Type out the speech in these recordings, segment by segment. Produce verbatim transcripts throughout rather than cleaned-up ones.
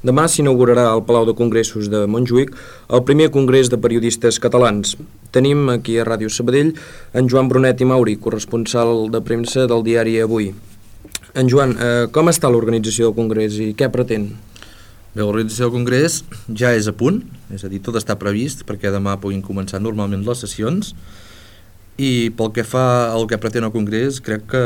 Demà s'inaugurarà al Palau de Congressos de Montjuïc el primer congrés de periodistes catalans. Tenim aquí a Ràdio Sabadell en Joan Brunet i Mauri, corresponsal de premsa del diari Avui. En Joan, eh, com està l'organització del congrés i què pretén? Bé, l'organització del congrés ja és a punt, és a dir, tot està previst perquè demà puguin començar normalment les sessions, i pel que fa al que pretén el congrés, crec que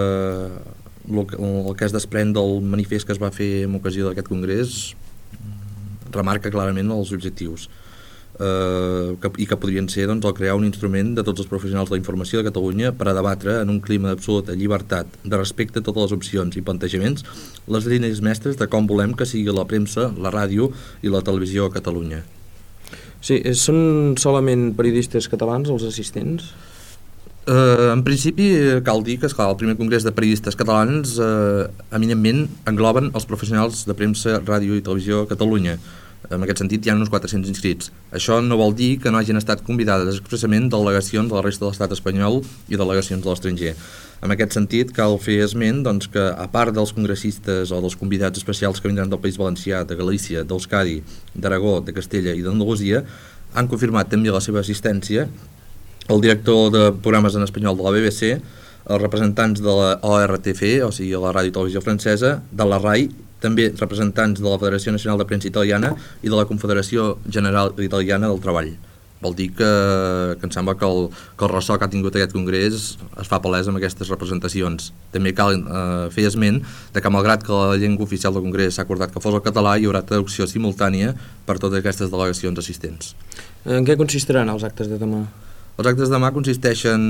el que, el que es desprèn del manifest que es va fer en ocasió d'aquest congrés remarca clarament els objectius eh, que, i que podrien ser doncs, el crear un instrument de tots els professionals de la informació de Catalunya per a debatre en un clima d'absoluta llibertat, de respecte a totes les opcions i plantejaments, les línies mestres de com volem que sigui la premsa, la ràdio i la televisió a Catalunya. Sí, són solament periodistes catalans els assistents? Uh, en principi cal dir que esclar, el primer congrés de periodistes catalans uh, eminentment engloben els professionals de premsa, ràdio i televisió a Catalunya. En aquest sentit hi ha uns quatre-cents inscrits. Això no vol dir que no hagin estat convidades expressament delegacions de la resta de l'estat espanyol i delegacions de l'estranger. En aquest sentit cal fer esment doncs, que a part dels congressistes o dels convidats especials que vindran del País Valencià, de Galícia, d'Euskadi, d'Aragó, de Castella i d'Andalusia, han confirmat també la seva assistència el director de programes en espanyol de la B B C, els representants de la O R T F, o sigui la Ràdio i Televisió Francesa, de la R A I, també representants de la Federació Nacional de Premsa Italiana i de la Confederació General Italiana del Treball. Vol dir que, que em sembla que el, que el ressò que ha tingut aquest congrés es fa palès amb aquestes representacions. També cal eh, fer esment de que malgrat que la llengua oficial del congrés s'ha acordat que fos el català, hi haurà traducció simultània per totes aquestes delegacions assistents. En què consistiran els actes de demà? Els actes de demà consisteixen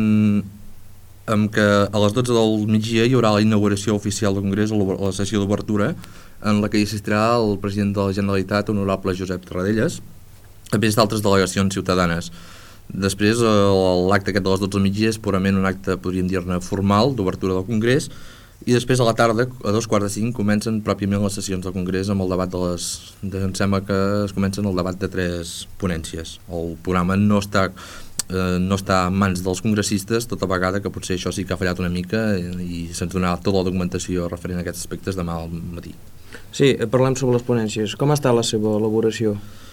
en que a les dotze del migdia hi haurà la inauguració oficial del Congrés, la sessió d'obertura, en la que hi assistirà el president de la Generalitat, honorable Josep Tarradellas, a més d'altres delegacions ciutadanes. Després, l'acte aquest de les dotze del migdia és purament un acte, podríem dir-ne, formal, d'obertura del Congrés, i després a la tarda, a dos quarts de cinc, comencen pròpiament les sessions del Congrés amb el debat de les... De, em sembla que es comencen el debat de tres ponències. El programa no està... Eh, no està en mans dels congressistes, tota vegada que potser això sí que ha fallat una mica i se'ns donarà tota la documentació referent a aquests aspectes demà al matí. Sí, parlem sobre les ponències. Com està la seva elaboració?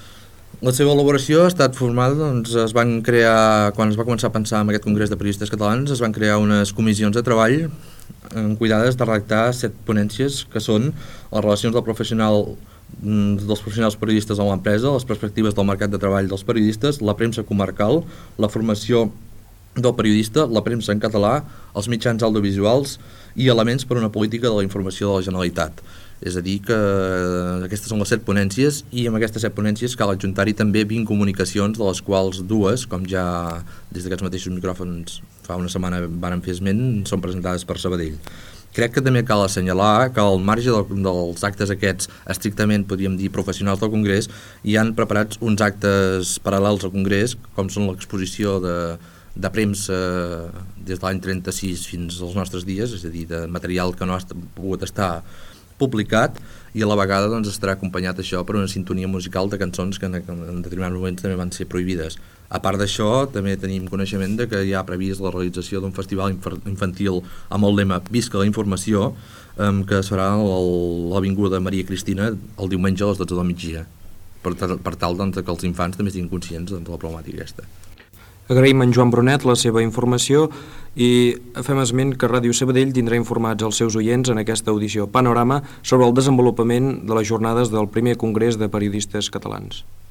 La seva elaboració ha estat formada, doncs es van crear, quan es va començar a pensar en aquest congrés de periodistes catalans, es van crear unes comissions de treball cuidades de redactar set ponències que són les relacions del professional dels professionals periodistes amb l'empresa, les perspectives del mercat de treball dels periodistes, la premsa comarcal, la formació del periodista, la premsa en català, els mitjans audiovisuals i elements per a una política de la informació de la Generalitat. És a dir, que aquestes són les set ponències i amb aquestes set ponències cal adjuntar-hi també vint comunicacions, de les quals dues, com ja des d'aquests mateixos micròfons fa una setmana varen fer esment, són presentades per Sabadell. Crec que també cal assenyalar que al marge del, dels actes aquests estrictament, podríem dir, professionals del Congrés, hi han preparats uns actes paral·lels al Congrés, com són l'exposició de, de premsa des de l'any trenta-sis fins als nostres dies, és a dir, de material que no ha pogut estar publicat, i a la vegada doncs, estarà acompanyat això per una sintonia musical de cançons que en, en determinats moments també van ser prohibides. A part d'això, també tenim coneixement de que hi ha previst la realització d'un festival infantil amb el lema Visca la informació, eh, que es farà a l'Avinguda Maria Cristina el diumenge a les dotze del migdia, per, per tal doncs, que els infants també estiguin conscients doncs, de la problemàtica aquesta. Agraïm a en Joan Brunet la seva informació i fem esment que Ràdio Sabadell tindrà informats els seus oients en aquesta audició Panorama sobre el desenvolupament de les jornades del primer Congrés de Periodistes Catalans.